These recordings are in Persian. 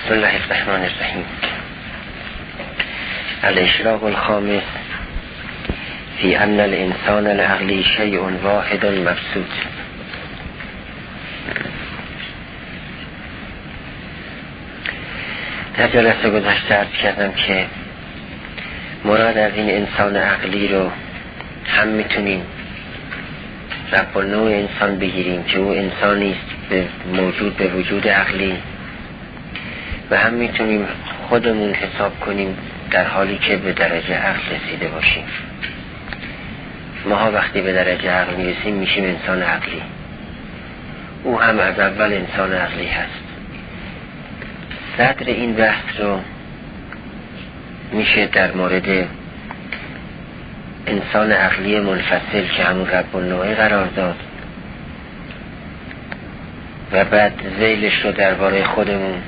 بسم الله الرحمن الرحیم. الاشراق الخامس فی ان الانسان العقلی شیء واحد مبسوط. در جلسه گذشته عرض کردم که مراد از این انسان عقلی رو هم میتونیم رب النوع انسان بگیریم که او انسانی است موجود به وجود عقلی، و هم میتونیم خودمون حساب کنیم در حالی که به درجه عقل رسیده باشیم. ماها وقتی به درجه عقل میرسیم میشیم انسان عقلی. او هم از اول انسان عقلی هست. صدر این بحث رو میشه در مورد انسان عقلی منفصل که همون رب النوع قرار داد، و بعد ذیلش رو درباره خودمون،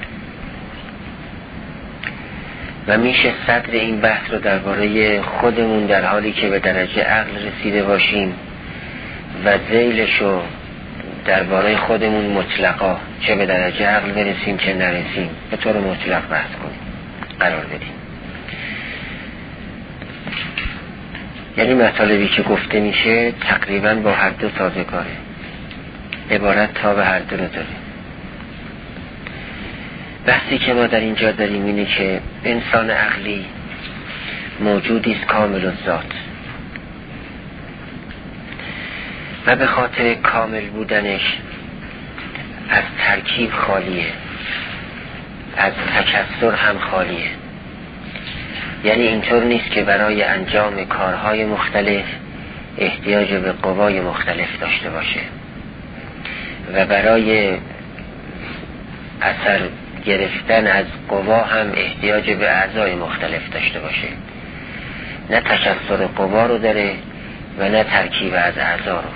و میشه صدر این بحث رو درباره خودمون در حالی که به درجه عقل رسیده باشیم، و ذیلش رو درباره خودمون مطلقا، چه به درجه عقل برسیم چه نرسیم، به طور مطلق بحث کنیم، قرار بدیم. یعنی مطالبی که گفته میشه تقریبا با هر دو سازگاره، عبارت تا به هر دو رو داره. بحثی که ما در اینجا داریم اینه که انسان عقلی موجودی است کامل الذات، و به خاطر کامل بودنش از ترکیب خالیه، از تکثر هم خالیه. یعنی اینطور نیست که برای انجام کارهای مختلف احتیاج به قوای مختلف داشته باشه و برای اثر گرفتن از قوا هم احتیاج به اعضای مختلف داشته باشه. نه تکثر قوا رو داره و نه ترکیب از اعضا رو،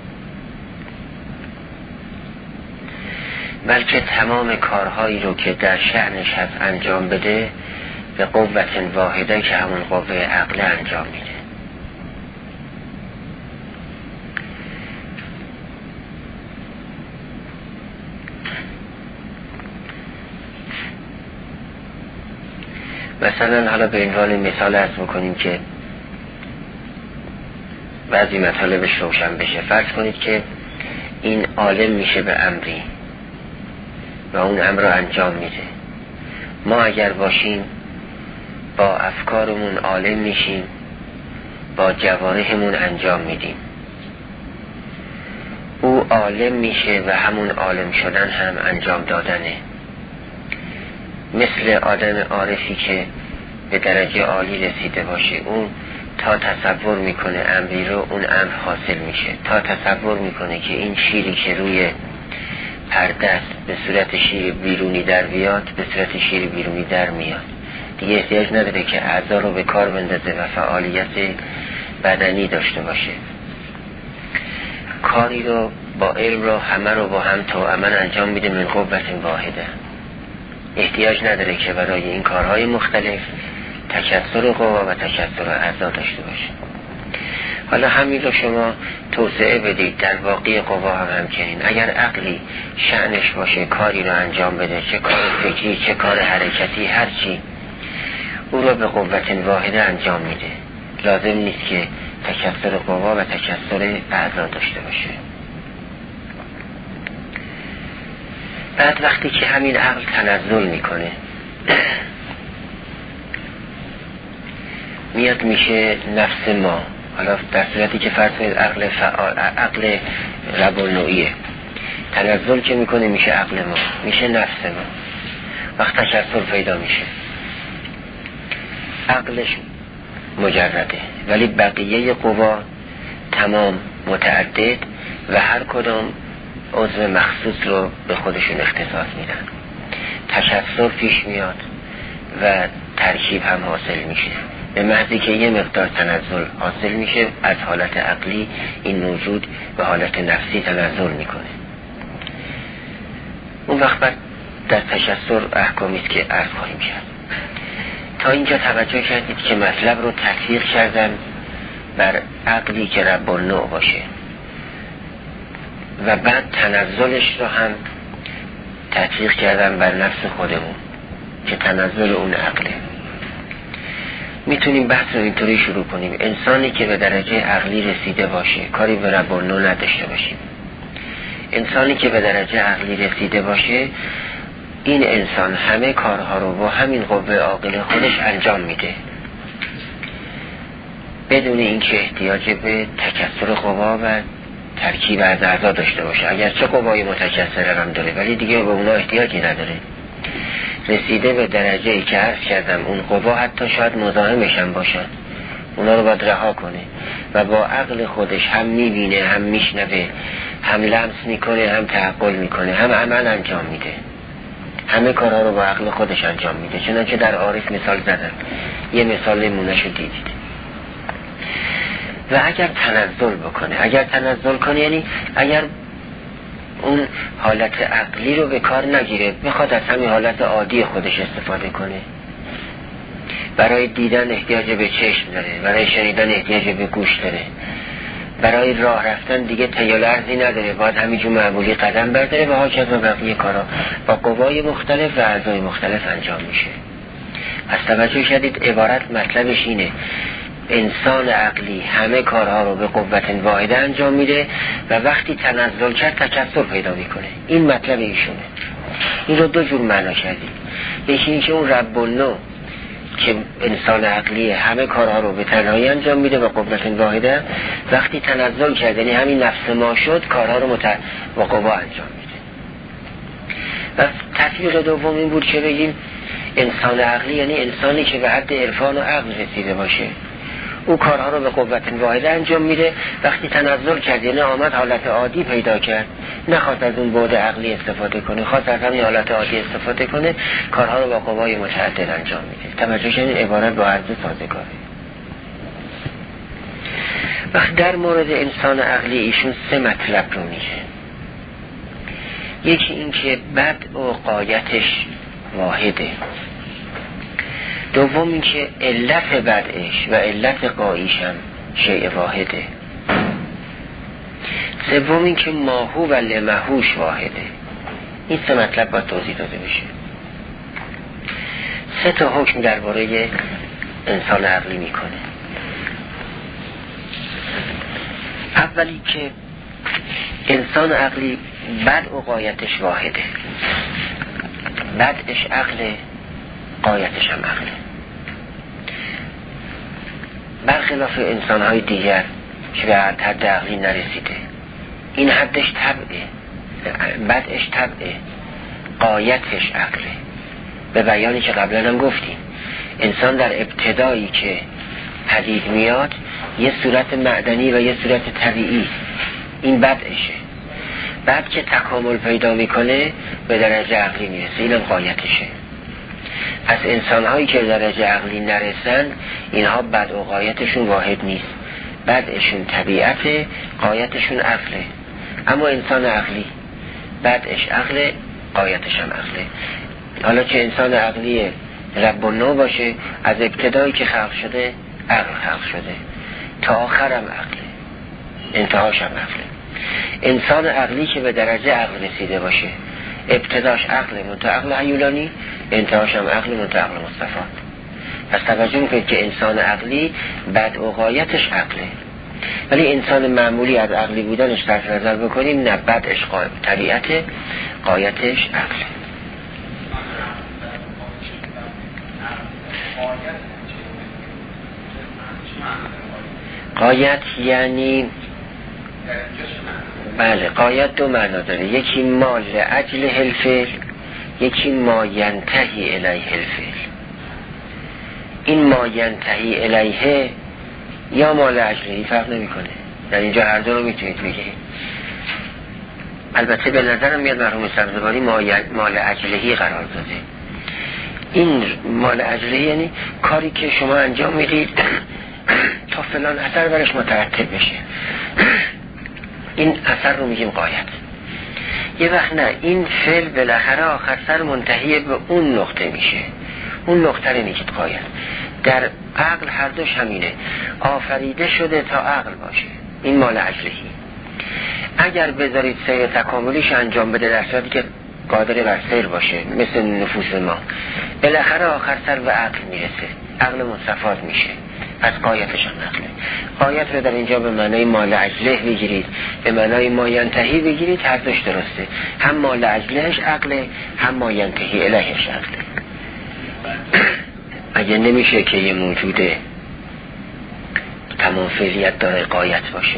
بلکه تمام کارهایی رو که در شأنش هست انجام بده به قوت واحده که همون قوه عقل انجام میده. مثلا حالا به عنوان مثال عرض میکنیم که بعضی مطالبش روشن بشه. فرض کنید که این عالم میشه به امری و اون امر رو انجام میده. ما اگر باشیم با افکارمون عالم میشیم، با جوارحمون انجام میدیم. او عالم میشه و همون عالم شدن هم انجام دادنه. مثل آدم عارفی که به درجه عالی رسیده باشه، اون تا تصور میکنه امری رو، اون امر حاصل میشه. تا تصور میکنه که این شیری که روی پرده است به صورت شیر بیرونی در بیاد، به صورت شیر بیرونی در میاد. دیگه احتیاج نداره که اعضا رو به کار بندازه و فعالیت بدنی داشته باشه. کاری رو با علم رو همه رو با هم توأمن انجام میده من قوت واحده. احتیاج نداره که برای این کارهای مختلف تکثر قوا و تکثر اعضا داشته باشه. حالا همین رو شما توسعه بدید در باقی قوا هم همچنین. اگر عقلی شأنش باشه کاری رو انجام بده، چه کار فکری چه کار حرکتی، هر چی، او رو به قوت واحده انجام میده. لازم نیست که تکثر قوا و تکثر اعضا داشته باشه. بعد وقتی که همین عقل تنزل میکنه میاد میشه نفس ما. حالا در صورتی که فرض کنید عقل فعال، عقل رب النوعیه، تنزل که میکنه میشه عقل ما، میشه نفس ما. وقت تکثر پیدا میشه، عقلش مجرده ولی بقیه قوا تمام متعدد و هر کدام عضو مخصوص رو به خودشون اختصاص میدن. تکثر پیش میاد و ترکیب هم حاصل میشه. به محضی که یه مقدار تنزل حاصل میشه از حالت عقلی، این موجود به حالت نفسی تنزل میکنه. اون وقت بعد در تکثر احکامیست که عرض خواهیم کرد. تا اینجا توجه کردید که مطلب رو تطبیق کردن بر عقلی که رب النوع باشه و بعد تنزلش رو هم تطبیق کردن بر نفس خودمون. که تنزل اون عقله. میتونیم بحث رو اینطوری شروع کنیم: انسانی که به درجه عقلی رسیده باشه، کاری به رب النوع نداشته باشیم. انسانی که به درجه عقلی رسیده باشه، این انسان همه کارها رو با همین قوه عاقل خودش انجام میده، بدون اینکه احتیاج به تکثر قوا و ترکیب از اعضا داشته باشه. اگرچه قوای متکثر هم داره ولی دیگه به اونا احتیاجی نداره. رسیده به درجه‌ای که عرض کردم اون قوا حتی شاید مزاحمش هم باشن، اونا رو باید رها کنه و با عقل خودش هم میبینه، هم میشنوه، هم لمس میکنه، هم تعقل میکنه، هم عمل انجام میده. همه کارها رو با عقل خودش انجام میده. چنانچه در عارف مثال زدم، یه مثال نمونه‌شو دیدید. و اگر تنزل بکنه، اگر تنزل کنه یعنی اگر اون حالت عقلی رو به کار نگیره، بخواد از همین حالت عادی خودش استفاده کنه، برای دیدن احتیاج به چشم داره، برای شنیدن احتیاج به گوش داره، برای راه رفتن دیگه تیال ارزی نداره، باید همینجور معمولی قدم برداره و هاکذا بقیه کارا با قوای مختلف و اعضای مختلف انجام میشه. پس توجه کردید عبارت مطلبش اینه: انسان عقلی همه کارها رو به قوت واحده انجام میده و وقتی تنزل کرد تکثر پیدا میکنه. این مطلب ایشونه. این رو دو جور معنا کردیم. یکی این که اون رب النوع که انسان عقلی همه کارها رو به تنهایی انجام میده و قوت واحده، وقتی تنزل کرد یعنی همین نفس ما شد، کارها رو با قوا انجام میده. و تطبیق دوم این بود که بگیم انسان عقلی یعنی انسانی که به حد عرفان و عقل رسیده باشه، او کارها رو به قوت واحده انجام میده. وقتی تنزل کرد یعنی آمد حالت عادی پیدا کرد، نخواست از اون بعد عقلی استفاده کنه، خواست از همین حالت عادی استفاده کنه، کارها رو با قوای متعدد انجام میده. توجه کنید عبارت با عرض سازگاره. وقت در مورد انسان عقلی ایشون سه مطلب رو میگه. یکی این که بدء و غایتش واحده، دوم این که علت بدعش و علت قایش هم شیء واحده، سوم این که ماهو و لمهوش واحده. این سه مطلب باید توضیح داده بشه. سه تا حکم درباره انسان عقلی میکنه. اولی که انسان عقلی بدء و غایتش واحده، بدعش عقله، غایتش هم عقله. برخلاف انسان‌های دیگر که به حد عقلی نرسیده، این حدش طبعه، بدعش طبعه، غایتش عقله. به بیانی که قبلا هم گفتیم، انسان در ابتدایی که پدید میاد یه صورت معدنی و یه صورت طبیعی، این بدعشه. بعد که تکامل پیدا میکنه به درجه عقلی میرسه، اینم غایتشه. پس انسان‌هایی که درجه عقلی نرسن، اینها بد و غایتشون واحد نیست، بدشون طبیعته، غایتشون عقله. اما انسان عقلی بدش عقله، غایتش هم عقله. حالا که انسان عقلی رب النوع باشه، از ابتدایی که خلق شده عقل خلق شده، تا آخرم عقله، انتهاش هم عقله. انسان عقلی که به درجه عقل رسیده باشه، ابتداش عقل منتها عقل هیولانی، انتهاش هم عقل منتها عقل مصطفی. پس توجه میکنید که انسان عقلی بد و غایتش عقله، ولی انسان معمولی از عقلی بودنش طرف نظر بکنیم، نه، بدش طبیعته، غایتش عقله. غایت یعنی بله، غایت دو معنا داره، یکی ما لاجل الفعل، یکی ما ینتهی الیه الفعل. این ما ینتهی الیه یا ما لاجله فرق نمیکنه، در اینجا هر دو رو میتونید بگید. البته به نظرم میاد مرحوم سبزواری ما لاجلهی قرار داده. این ما لاجله یعنی کاری که شما انجام میدید تا فلان اثر برش مترتب بشه، این اثر رو میگیم غایت. یه وقت نه، این فعل بالاخره آخر سر منتهی به اون نقطه میشه، اون نقطه رو میگید غایت. در عقل هر دوش همینه، آفریده شده تا عقل باشه، این مال اجلهی. اگر بذارید سیر تکاملیش انجام بده، در صورتی که قادر بر سیر باشه مثل نفوس ما، بالاخره آخر سر به عقل میرسه، عقل مستفاد میشه. پس قایتش هم عقله. قایت رو در اینجا به معنای مال اجله بگیرید، به معنای ما ینتهی بگیرید، هر دوش درسته. هم مال اجلهش عقله، هم ما ینتهی الیهش عقله. اگه نمیشه که یه موجوده تمام فعلیت داره قایت باشه،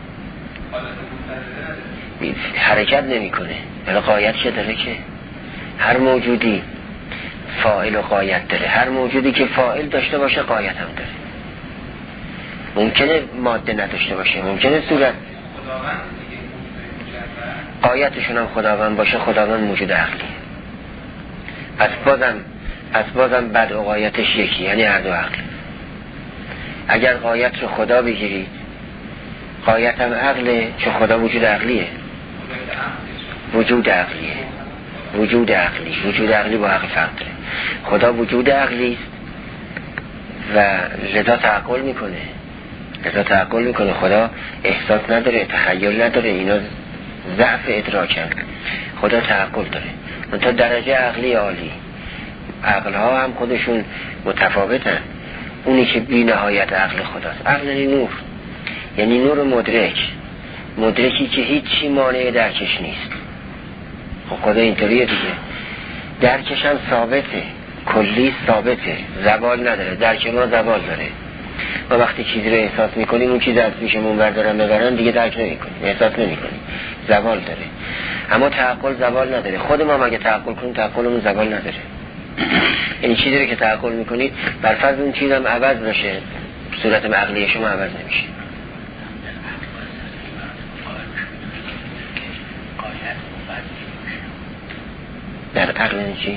حرکت نمیکنه، ولی قایت چه داره که هر موجودی فاعل و قایت داره. هر موجودی که فاعل داشته باشه قایت هم داره. ممکنه ماده نداشته باشه، ممکنه صورت قایتشون هم خداوند باشه، خداوند موجود عقلیه. پس بازم بعد قایتش یکی، یعنی هر دو عقل. اگر قایت رو خدا بگیرید، قایت هم عقله، چون خدا وجود عقلیه. وجود عقلی با عقل فرق داره. خدا وجود عقلی است و لذا تعقل میکنه. خدا احساس نداره، تخیل نداره، اینا ضعف ادراکن. خدا تعقل داره. منتها درجه عقلی عالی. عقلها هم خودشون متفاوتن. اونی که بی نهایت عقل خداست. عقل یعنی نور مدرکی که هیچی مانع درکش نیست. خب خدا اینطوریه دیگه. درکش هم ثابته، کلی ثابته، زوال نداره. درک ما زوال داره. ما وقتی چیزی رو احساس میکنیم، اون چیز از پیشمون بردارن دیگه درک نمیکنیم، احساس نمیکنیم، زوال داره. اما تعقل زوال نداره. خود ما مگه تعقل کنیم، تعقلمون زوال نداره. یعنی چیزی رو که تعقل میکنید، بر فرض اون چیزم عوض بشه، صورت عقلی شما عوض نمیشه. در عقل چی؟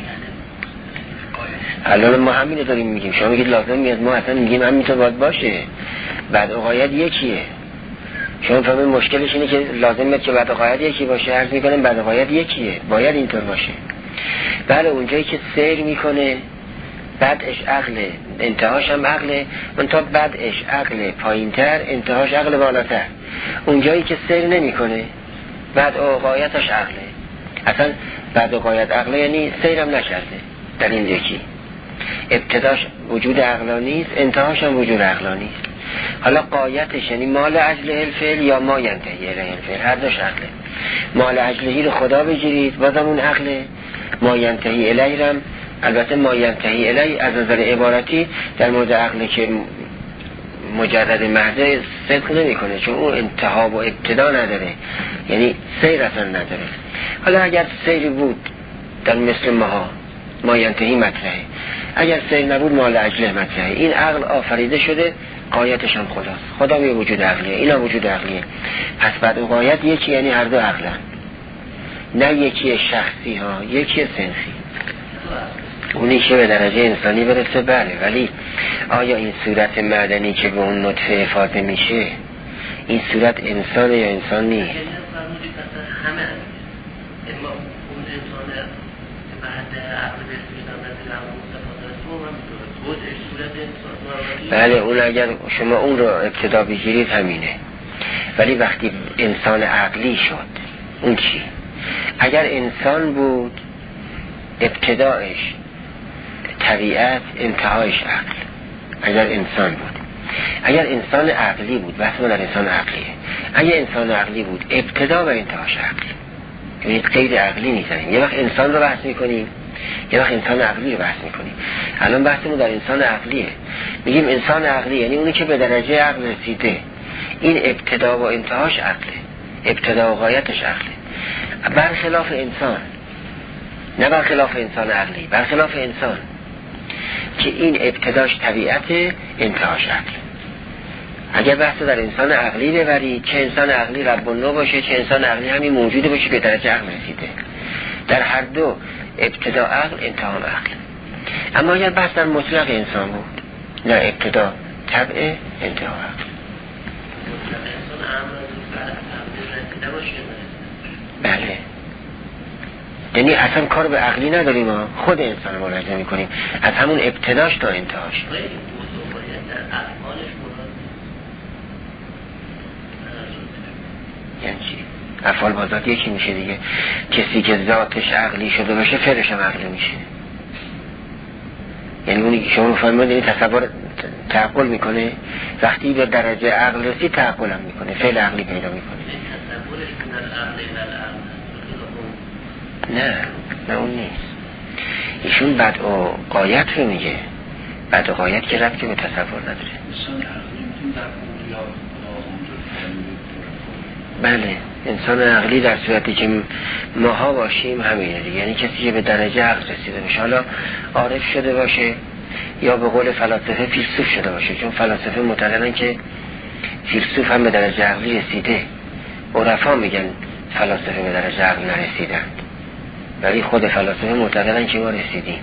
الان ما همینو داریم میگیم. شما میگید لازم میاد، ما اصلا میگیم همینطور باید باشه. بعد قایت یکیه. شما فهمید مشکلش اینه که لازم میاد که بعد قایت یکی باشه. عرض میکنم بعد قایت یکیه، باید اینطور باشه. بله اونجایی که سیر میکنه بعدش عقله، انتهاش هم عقله. منتها بعدش عقله پایینتر، انتهاش عقل بالاتر. اونجایی که سیر نمیکنه بعد قایتش عقله. اصلا بعد قایت عقله یعنی سیرم نکرده. در این یکی ابتداش وجود عقلانی است، انتهاش هم وجود عقلانی است. حالا قایتش یعنی مال اجله الفعل یا ما ینتهی الیه الفعل، هر دوش عقله. مال اجلهی رو خدا بگیرید، بازم اون عقله. ما ینتهی الیه هم البته ما ینتهی الیه از نظر عبارتی در مورد عقله که مجرد محض صدق نمی کنه، چون اون انتها و ابتدا نداره، یعنی سیر اصلا نداره. حالا اگر سیری بود در مثل ما ینتهی مطرحه، اگر سیر نبود مال اجله مطرحه. این عقل آفریده شده، قایتش هم خداست. خدا می وجود عقلیه، اینا وجود عقلیه. پس بعد قایت یکی، یعنی هر دو عقلن، نه یکی شخصی ها، یکی صنفی. اونی که به درجه انسانی برسه بله، ولی آیا این صورت معدنی که به اون نطفه افاضه میشه، این صورت انسان یا انسان نیست؟ بله اون اگر شما اون رو ابتدا بگیرید همینه. ولی وقتی انسان عقلی شد اون چی؟ اگر انسان بود ابتدایش طبیعت، انتهایش عقل. اگر انسان بود، اگر انسان عقلی بود، بحث ما در انسان عقلیه. اگر انسان عقلی بود ابتدا و انتهاش عقل، یعنی غیر عقلی نیستن. یه وقت انسان رو بحث میکنیم، یه وقت انسان عقلی رو بحث میکنیم. الان بحثمون در انسان عقلیه. میگیم انسان عقلی یعنی اونی که به درجه عقل رسیده. این ابتدا و انتهاش عقله، ابتدا و غایتش عقله. برخلاف انسان، نه برخلاف انسان عقلی، برخلاف انسان که این ابتداش طبیعت، انتهاش عقل. اگر بحث در انسان عقلی ببرید، چه انسان عقلی رب النوع باشه، چه انسان عقلی همین موجوده باشه که درجه عقل رسیده، در هر دو ابتدا عقل، انتها عقل. اما اگر بحث در مطلق انسان بود، نه ابتدا طبع، انتها عقل. بله یعنی اصلا کار به عقلی نداریم، ما خود انسان ملاحظه میکنیم از همون ابتداش تا انتهاش. یعنی چی؟ افعال با ذات یکی میشه دیگه. کسی که ذاتش عقلی شده باشه فعلش هم عقلی میشه. یعنی اونی که شما فهمیدین تصور تعقل میکنه، وقتی به درجه عقل رسید تعقل هم میکنه، فعل عقلی پیدا میکنه. نه اون نیست. ایشون بد و قایت رو میگه. بد و قایت که ربطی به تصور نداره. بله انسان عقلی در صورتی که ماها باشیم همینه دیگه. یعنی کسی که به درجه عقل رسیده باشه، حالا عارف شده باشه یا به قول فلاسفه فیلسوف شده باشه، چون فلاسفه معتقدن که فیلسوف هم به درجه عقلی رسیده. عرفا میگن فلاسفه به درجه عقل نرسیدند، ولی خود فلاسفه معتقدن که ما رسیدیم.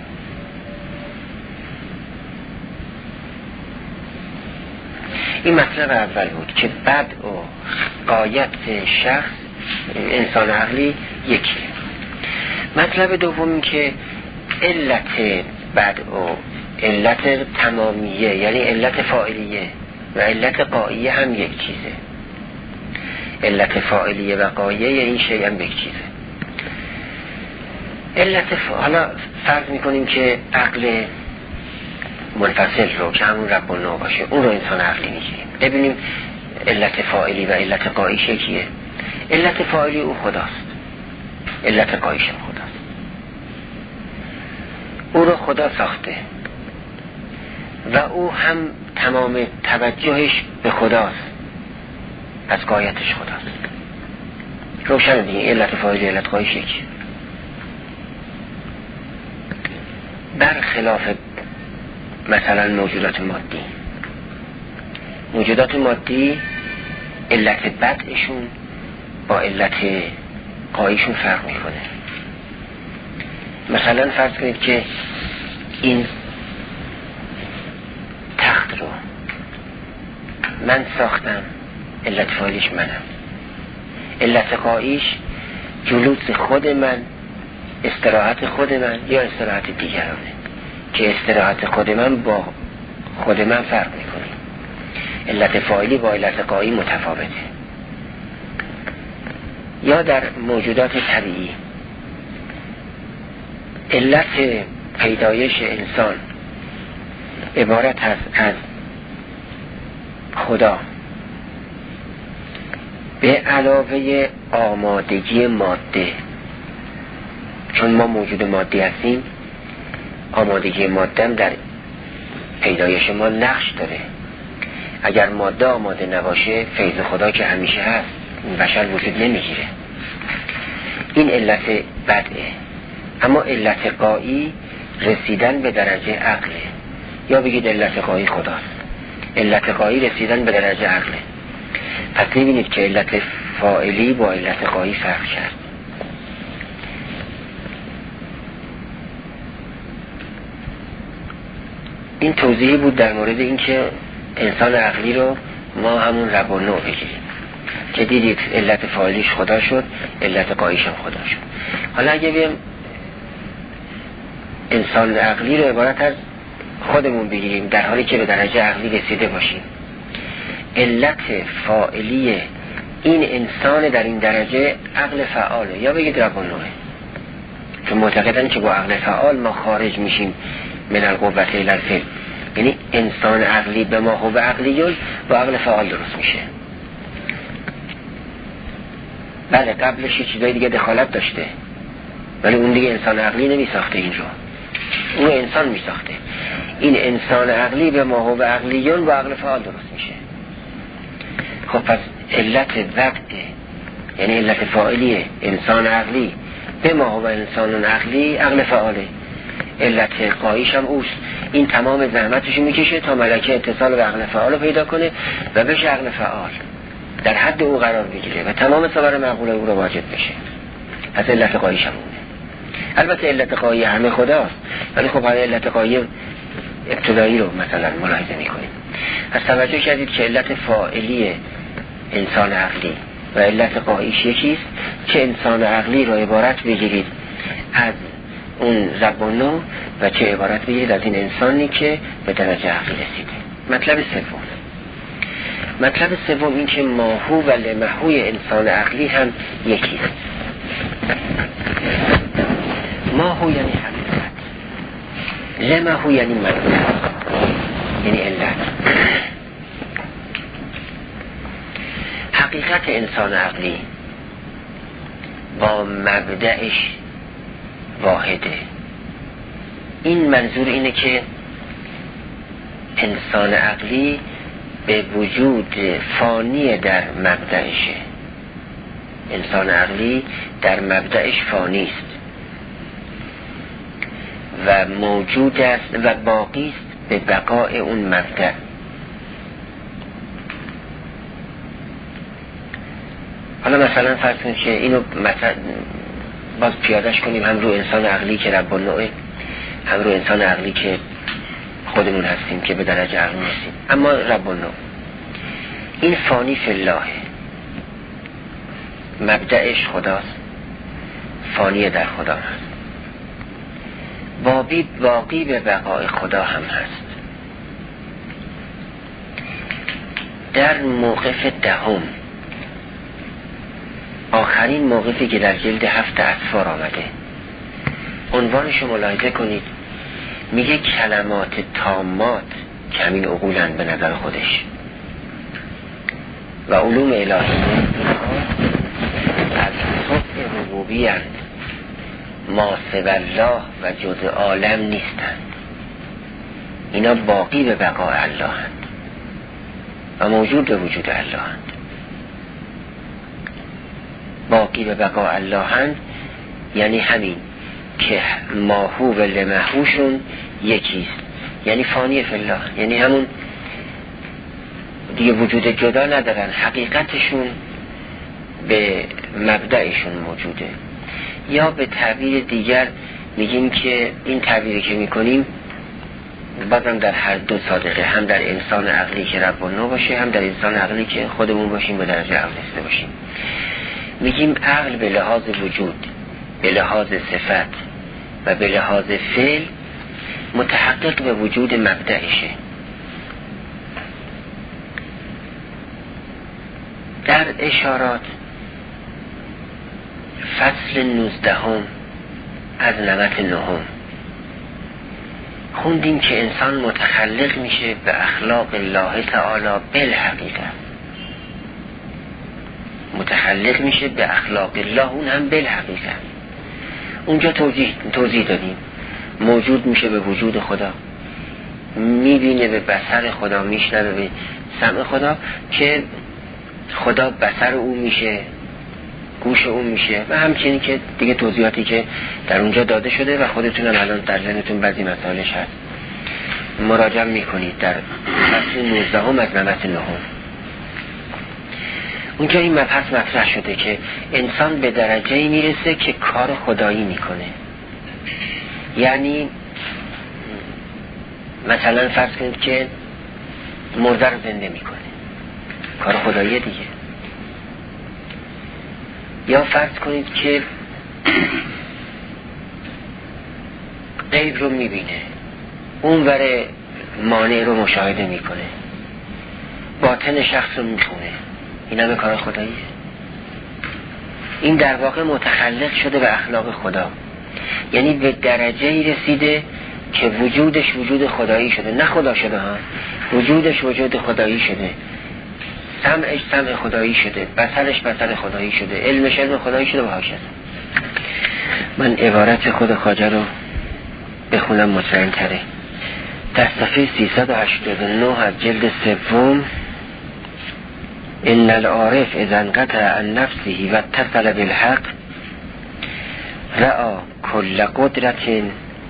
این مطلب اول بود که بد و غایت شخص انسان عقلی یکیه. مطلب دوم که علت بد و علت تمامیه، یعنی علت فاعلیه و علت قاییه هم یک چیزه. علت فاعلیه و قاییه این شیء هم یک چیزه. حالا فرض میکنیم که عقل منفصل رو که همون رب النوع باشه، اون رو انسان عقلی میگیریم. ببینیم علت فاعلی و علت قاییش کیه. علت فاعلی او خداست، علت قاییش هم خداست. او رو خدا ساخته و او هم تمام توجهش به خداست، از قایتش خداست. روشن دیگه علت فاعلی علت قاییش یکیه. برخلاف مثلا موجودات مادی علت بدشون با علت قاییشون فرق میکنه. مثلا فرض کنید که این تخت رو من ساختم، علت فاعلیش منم. علت قاییش جلوس خود من، استراحت خود من یا استراحت دیگرانه، که استراحت خود من با خود من فرق میکنه. علت فاعلی با علت قایی متفاوته. یا در موجودات طبیعی علت پیدایش انسان عبارت از خدا به علاوه آمادگی ماده. چون ما موجود مادی هستیم، آمادگی ماده در پیدایش ما نقش داره. اگر ماده آماده نباشه فیض خدا که همیشه هست، این بشر وجود نمیگیره. این علت بدعه. اما علت قایی رسیدن به درجه عقله، یا بگید علت قایی خداست. علت قایی رسیدن به درجه عقله. پس میبینید که علت فاعلی با علت قایی فرق کرد. این توضیحی بود در مورد اینکه انسان عقلی رو ما همون رب النوع بگیریم که دیدید علت فاعلیش خدا شد، علت قاییش هم خدا شد. حالا اگه بیم انسان عقلی رو عبارت از خودمون بگیریم در حالی که به درجه عقلی رسیده باشیم، علت فاعلی این انسان در این درجه عقل فعاله، یا بگید رب النوعه. چون معتقدن که با عقل فعال ما خارج میشیم من القوة الی الفعل. یعنی انسان عقلی به ما هو عقلیون با عقل فعال درست میشه. بله قبلش یه چیزای دیگه دخالت داشته، ولی اون دیگه انسان عقلی نمیساخته این رو، اون انسان میساخته. این انسان عقلی به ما هو عقلیون با عقل فعال درست میشه. خب پس علت وقته، یعنی علت فاعلی انسان عقلی به ما هو انسان عقلی عقل فعاله. علت قاییش هم اوست. این تمام زحمتش میکشه تا ملکه اتصال به عقل فعال پیدا کنه و بشه عقل فعال، در حد او قرار بگیره و تمام صور معقول او رو واجد بشه. پس علت قاییش هم اونه. البته علت قایی همه خداست، ولی خب علت قایی ابتدایی رو مثلا ملاحظه میکنیم. پس توجه کردید که علت فاعلی انسان عقلی و علت قاییش یکیست. که انسان عقلی رو عبارت بگیرید از اون رب النوع و چه عبارت بگیرید از این انسانی که به درجه عقلی رسیده. مطلب سوم، مطلب سوم این که ماهو و لمهوی انسان عقلی هم یکیست. ماهو یعنی حقیقت، لمهو یعنی مدلول، یعنی علت. حقیقت انسان عقلی با مبدأش واحده. این منظور اینه که انسان عقلی به وجود فانی در مبدأشه. انسان عقلی در مبدأش فانی است و موجود است و باقی است به بقای اون مبدأ. حالا مثلا فرض کنید که اینو مثلا باز پیادهش کنیم هم رو انسان عقلی که رب النوع، هم رو انسان عقلی که خودمون هستیم که به درجه عقلی هستیم. اما رب النوع این فانی فی الله، مبدأش خداست، فانی در خدا هست، باقی به بقای خدا هم هست. در موقف دهم، آخرین موقفی که در جلد 7 اطفار آمده، عنوانشو ملاحظه کنید، میگه کلمات تامات کمین عقولن به نظر خودش و علوم الهی از صفت ربوبی اند، ما سوی الله و جز عالم نیستند. اینا باقی به بقای الله اند و موجود به وجود الله اند. باقی به بقای الله اند یعنی همین که ماهو و لمهوشون یکیست، یعنی فانی فی الله، یعنی همون دیگه وجود جدا ندارن، حقیقتشون به مبدأشون موجوده. یا به تعبیر دیگر میگیم که این تعبیری که میکنیم بازم در هر دو صادقه، هم در انسان عقلی که رب النوع باشه، هم در انسان عقلی که خودمون باشیم به درجه عقل رسیده باشیم. میگیم عقل به لحاظ وجود، به لحاظ صفت و به لحاظ فعل متحقق به وجود مبدأشه. در اشارات فصل 19 از نمط 9 خوندیم که انسان متخلق میشه به اخلاق الله تعالی بالحقیقت، متخلق میشه به اخلاق الله، اون هم بالحقیقت. اونجا توضیح دادیم موجود میشه به وجود خدا، میبینه به بصر خدا، میشنوه به سمع خدا، که خدا بصر اون میشه، گوش اون میشه و همچنین که دیگه توضیحاتی که در اونجا داده شده و خودتون هم الان در ذهنتون بعضی مسائلش هست مراجعه میکنید. در فصل 19 از نمط 9 اونجا این مبحث مطرح شده که انسان به درجه‌ای میرسه که کار خدایی میکنه. یعنی مثلا فرض کنید که مرده رو زنده میکنه، کار خدایی دیگه. یا فرض کنید که غیب رو میبینه، اون وره مانع رو مشاهده میکنه، باطن شخص رو میخونه، این همه کار خداییه. این در واقع متخلق شده به اخلاق خدا، یعنی به درجه‌ای رسیده که وجودش وجود خدایی شده، نه خدا شده ها، وجودش وجود خدایی شده، سمعش سمع خدایی شده، بصرش بصر خدایی شده، علمش علم خدایی شده و هاکذا. من عبارت خود خواجه رو بخونم مطمئن تره. در صفحه 389 از جلد 3: ان العارف اذا انقطع عن نفسه و اتصل بالحق رأى كل قدرة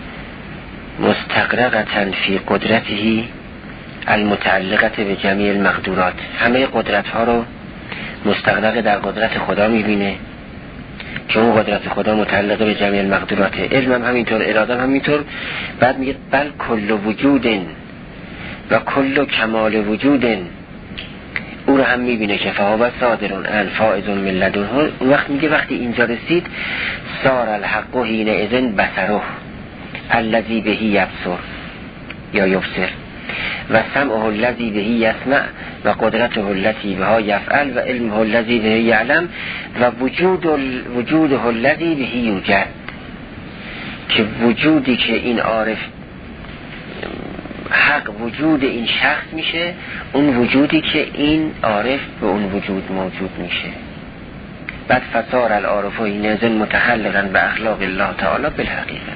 مستغرقة في قدرته المتعلقه به جمیع المقدورات. همه قدرت ها رو مستغرق در قدرت خدا میبینه که اون قدرت خدا متعلقه به جمیع المقدورات. علم هم همینطور، اراده هم همینطور. بعد میگه بل کل وجود و کل کمال وجود، او رو هم میبینه که فهو صادرون ان فائز من لدنه. اون وقت میگه وقتی اینجا رسید صار الحق حین اذن بصره الذی به یبصر یا یبصر و سمعه الذی به یسمع و قدرته التي بها یفعل و علمه الذی به یعلم و وجوده الذی به یوجد، که وجودی که این عارف حق وجود این شخص میشه، اون وجودی که این عارف به اون وجود موجود میشه. بعد فصار العارف و این نزل متخلقا به اخلاق الله تعالی بالحقیقه.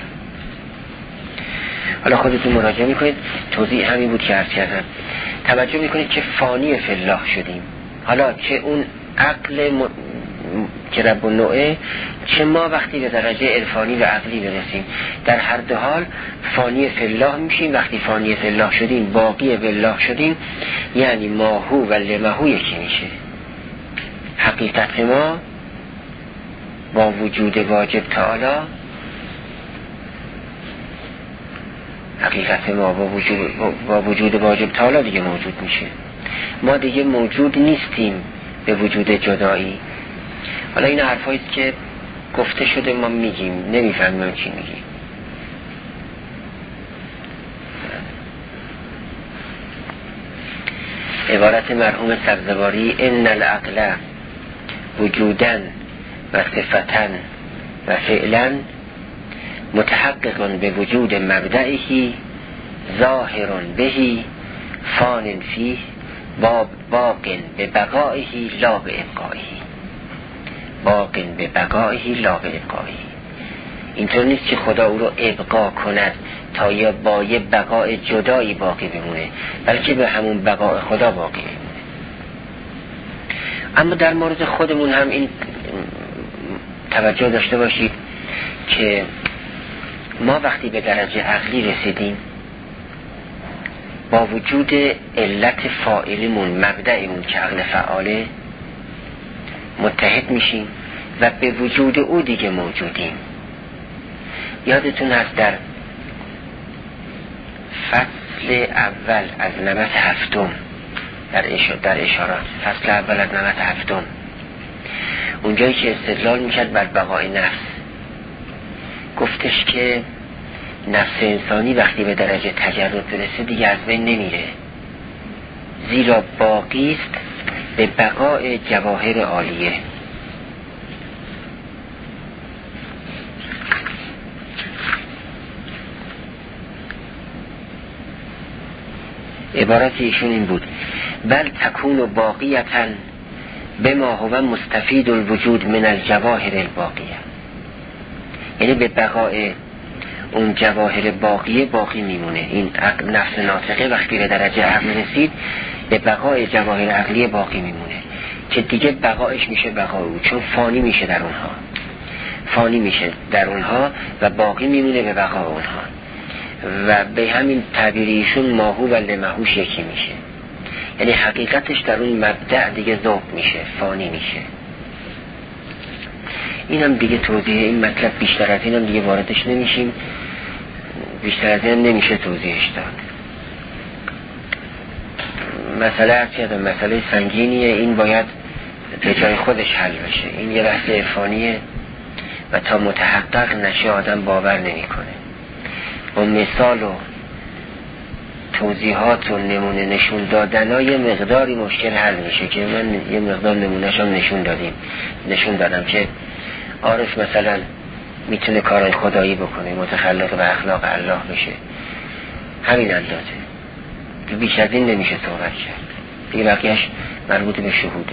حالا خودتون مراجعه میکنید، توضیح همین بود که عرض کردم. توجه میکنید که فانی فی الله شدیم، حالا چه اون عقل که رب النوعه، چه ما وقتی به درجه عرفانی و عقلی برسیم، در هر دو حال فانی فی الله میشیم. وقتی فانی فی الله شدیم، باقی فی الله شدیم، یعنی ماهو و لمهو یکی میشه. حقیقت ما با وجود واجب تعالی، حقیقت ما با وجود واجب تعالی دیگه موجود میشه. ما دیگه موجود نیستیم به وجود جدایی. حالا این حرفایی است که گفته شده، ما میگیم، نمیفهمیم چی میگیم. عبارت مرحوم سبزواری: ان العقل وجودن و صفتن و فعلا متحقق به وجود مبدئه ظاهر بهی فان فیه باق به بقائه لا به ابقائه. باق به بقائه لا به ابقائه. اینطور نیست که خدا او رو ابقا کند تا یا با یه بقای جدایی باقی بمونه، بلکه به همون بقای خدا باقی بمونه. اما در مورد خودمون هم این توجه داشته باشید که ما وقتی به درجه عقلی رسیدیم، با وجود علت فاعلمون، مبدأمون که عقل فعاله، متحد میشیم و به وجود او دیگه موجودیم. یادتون هست در فصل اول از نمط هفتم، در اشارات فصل اول از نمط هفتم، اونجایی که استدلال میکرد بر بقای نفس، گفتش که نفس انسانی وقتی به درجه تجرد برسه دیگه از بین نمیره، زیرا باقی است به بقای جواهر عالیه. عبارت ایشون این بود: بل تکون باقیتن بما هو مستفید الوجود من الجواهر الباقیه. یعنی به بقای اون جواهر باقیه باقی میمونه. این نفس ناطقه وقتی به درجه عقل رسید، به بقای جواهر عقلیه باقی میمونه که دیگه بقایش میشه بقای او، چون فانی میشه در اونها، فانی میشه در اونها و باقی میمونه به بقای اونها. و به همین تعبیریشون ماهو و لمهوش یکی میشه، یعنی حقیقتش در اون مبدأ دیگه ذوب میشه، فانی میشه. اینم دیگه توضیح این مطلب بیشتر از اینم دیگه واردش نمیشیم، بیشتر از اینم نمیشه توضیحش داد. مسئله سنگینیه، این باید به جای خودش حل بشه. این یه بحث عرفانیه و تا متحقق نشه آدم باور نمیکنه. با مثال و توضیحات و نمونه نشون دادنای مقداری مشکل حل میشه که من یه مقدار نمونهشم نشون دادم که عارف مثلا میتونه کارهای خدایی بکنه، متخلق به اخلاق الله بشه، همین اندازه، بیش از این نمیشه صحبت کرد دیگه. بقیهش مربوط به شهوده.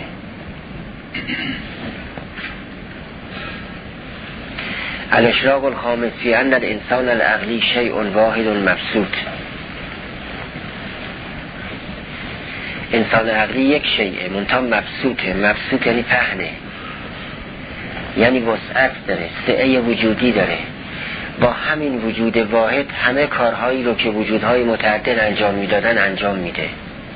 الاشراق الخامس فی ان الانسان العقلی شیء واحد مبسوط. انسان عقلی یک شیء منتها مبسوطه. مبسوط یعنی پهنه، یعنی وسعت داره، سعه وجودی داره. با همین وجود واحد همه کارهایی رو که وجودهای متعدد انجام میدادن انجام میده.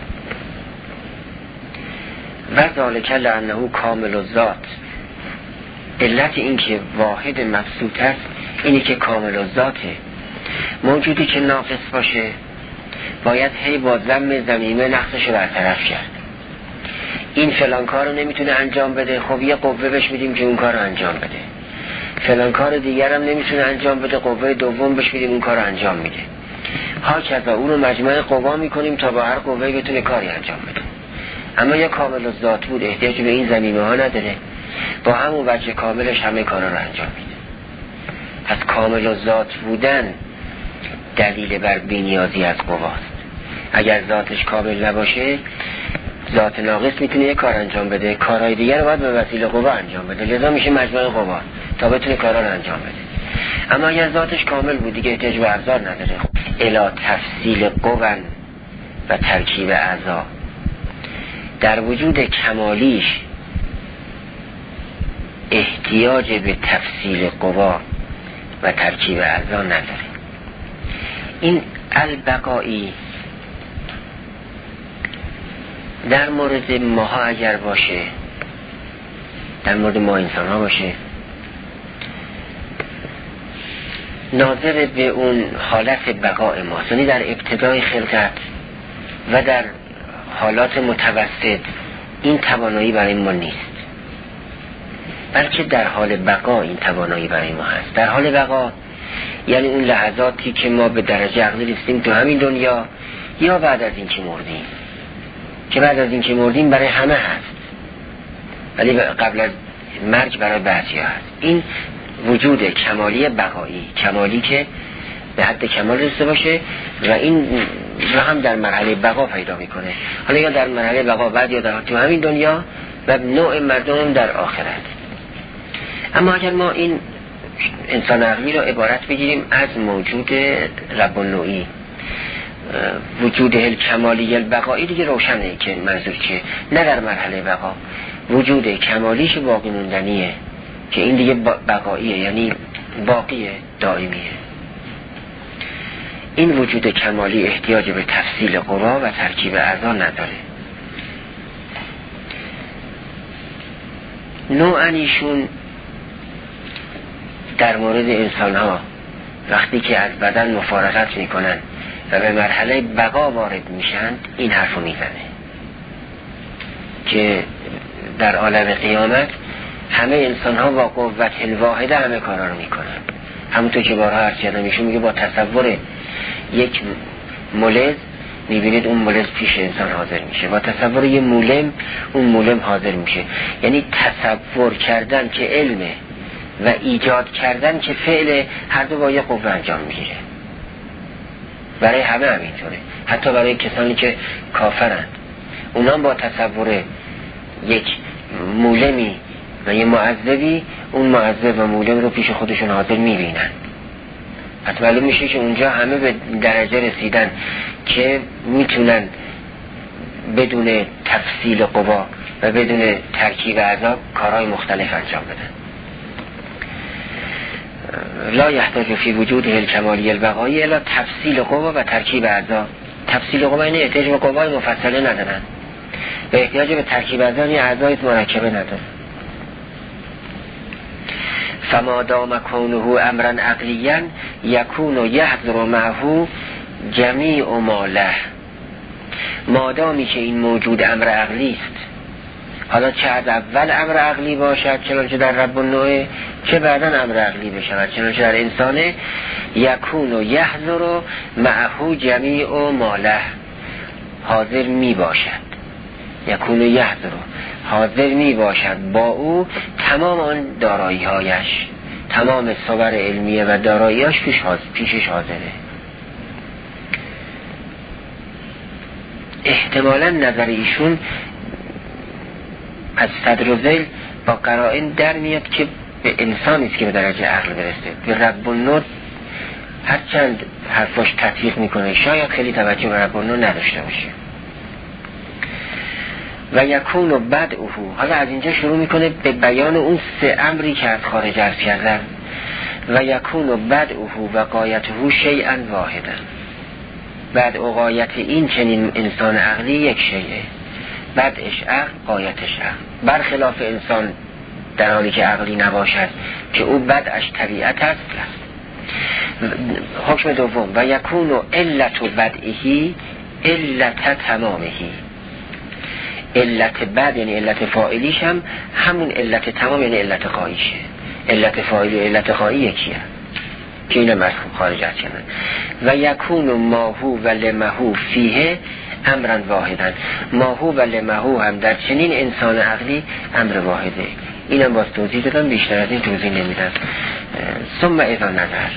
و ذالک لانه کامل الذات. علت این که واحد مبسوط است اینی که کامل الذاته. موجودی که ناقص باشه باید هی با ضم ضمیمه نقصش رو برطرف کرد. این فلان کار رو نمیتونه انجام بده، خب یه قوه بهش میدیم که اون کار رو انجام بده. فلان کار دیگر هم نمیتونه انجام بده، قوه دوم بهش میدیم اون کار رو انجام میده. هاکذا او رو مجموعه قوا میکنیم تا با هر قوه‌ای بتونه کاری انجام بده. اما یک کامل الذات بود احتیاج به این زمینه ها نداره، با همون وجه کاملش همه کارا رو انجام میده. پس کامل الذات بودن دلیل بر بی‌نیازی از قواست. اگر ذاتش کامل نباشه، ذات ناقص میتونه یک کار انجام بده، کارهای دیگر رو باید به وسیله قوا انجام بده، لذا میشه مجموعه قوا تا بتونه کارا رو انجام بده. اما اگر ذاتش کامل بود دیگه احتیاج به ابزار نداره. الی تفصیل قوا و ترکیب اعضا، در وجود کمالیش احتیاج به تفصیل قوا و ترکیب اعضا نداره. این البقایی در مورد ماها اگر باشه، در مورد ما انسان ها باشه، ناظر به اون حالت بقای ماست، یعنی در ابتدای خلقت و در حالات متوسط این توانایی برای ما نیست، بلکه در حال بقا این توانایی برای ما هست. در حال بقا یعنی اون لحظاتی که ما به درجه عقلی رسیدیم تو همین دنیا یا بعد از این که مردیم، که بعد از این که مردیم برای همه هست ولی قبل از مرگ برای بعضی هست. این وجود کمالی بقایی، کمالی که به حد کمال رسیده باشه و این رو هم در مرحله بقا پیدا میکنه، حالا یا در مرحله بقا بعد یا در تو همین دنیا و نوع مردم در آخرت. اما اگر ما این انسان عقلی رو عبارت بگیریم از موجود رب النوعی، وجود کمالی البقایی، دیگه روشنه که منظور چیه. نه در مرحله بقا، وجود کمالیش باقی موندنیه که این دیگه بقاییه، یعنی باقیه، دائمیه. این وجود کمالی احتیاج به تفصیل قوا و ترکیب اعضا نداره. نوعاً ایشون در مورد انسان ها وقتی که از بدن مفارقت میکنن و به مرحله بقا وارد میشن این حرفو میزنه که در عالم قیامت همه انسان ها با قوت الواحده همه کارا رو میکنن. همونطور که بارها عرض کردم ایشون میگه با تصور یک مولد میبینید اون مولد پیش انسان حاضر میشه، با تصور یک مولم اون مولم حاضر میشه. یعنی تصور کردن که علمه و ایجاد کردن که فعل، هر دو با یک قوه انجام میگیره. برای همه همینطوره، حتی برای کسانی که کافرند اونا با تصور یک مولمی و یک معذبی اون معذب و مولم رو پیش خودشون حاضر میبینن. پس معلوم میشه که اونجا همه به درجه رسیدن که میتونن بدون تفصیل قوا و بدون ترکیب اعضا کارهای مختلف انجام بدن. لا یحتاج فی وجود الکمالی البقایی الا تفصیل قوا و ترکیب اعضا. تفصیل قوا یعنی احتیاج به قوای مفصله ندارن و احتیاج به ترکیب اعضا یعنی اعضای مرکبه ندارن. فما دام کونه امرا عقلیا یکون و یحضر معه جمیع ما له. مادامی که این موجود امر عقلی است، حالا چه از اول امر عقلی باشد چنانچه در رب النوع، چه بعداً امر عقلی بشود چنانچه در انسانه، یکون و یحضر معه جمیع ما له، حاضر می باشد، یکون و یحضر حاضر می باشد با او تمام آن دارایی هایش، تمام صور علمیه و داراییاش پیشش حاضره. احتمالاً نظر ایشون از صدر و ذیل با قرائن در میاد که به انسانی است که به درجه عقل برسه. به رب النوع هرچند حرفاش تطبیق میکنه شاید خیلی توجه به رب النوع نداشته باشه. و یکون و بدءه، حالا از اینجا شروع میکنه به بیان اون سه امری که از خارج عرض کردن. و یکون و بدءه و غایته شیئا واحدا. بدء و غایت این چنین انسان عقلی یک شیئه، بدءش عقل، غایتش عقل، برخلاف انسان در حالی که عقلی نباشد که او بدءش طبیعت است. حکم دوم و یکون و علت بدئهی علت تمامهی. علت بد یعنی علت فاعلیش هم همون علت تمام یعنی علت غایشه. علت فاعلی و علت غایی یکیه. که این مفهوم خارج از کنن. و یکون ماهو و لمهو فیه امرا واحدا. ماهو و لمهو هم در چنین انسان عقلی امر واحده. اینم باز توضیح دادم، بیشتر از این توضیح نمیدم. ثم اذا نزل،